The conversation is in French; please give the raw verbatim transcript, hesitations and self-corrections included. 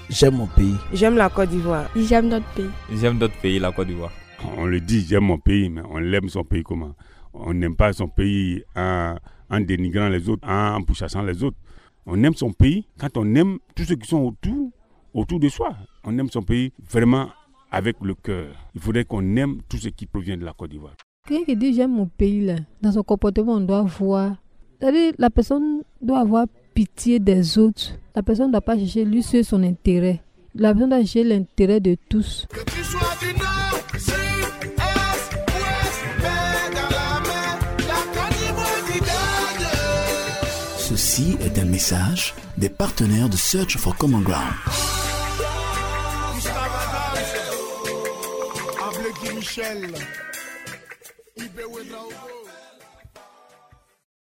J'aime mon pays. J'aime la Côte d'Ivoire. J'aime notre pays. J'aime notre pays, la Côte d'Ivoire. On le dit, j'aime mon pays, mais on l'aime son pays comment? On n'aime pas son pays en, en dénigrant les autres, en pourchassant les autres. On aime son pays quand on aime tous ceux qui sont autour, autour de soi. On aime son pays vraiment avec le cœur. Il faudrait qu'on aime tout ce qui provient de la Côte d'Ivoire. Quelqu'un qui dit j'aime mon pays, là, dans son comportement, on doit voir. C'est-à-dire, la personne doit avoir pitié des autres. La personne ne doit pas chercher lui seul son intérêt. La personne doit chercher l'intérêt de tous. Que tu sois du nord, sud, est, ouest, mer, dans la mer, la Côte d'Ivoire t'y gagne. Ceci est un message des partenaires de Search for Common Ground. Avec Michel.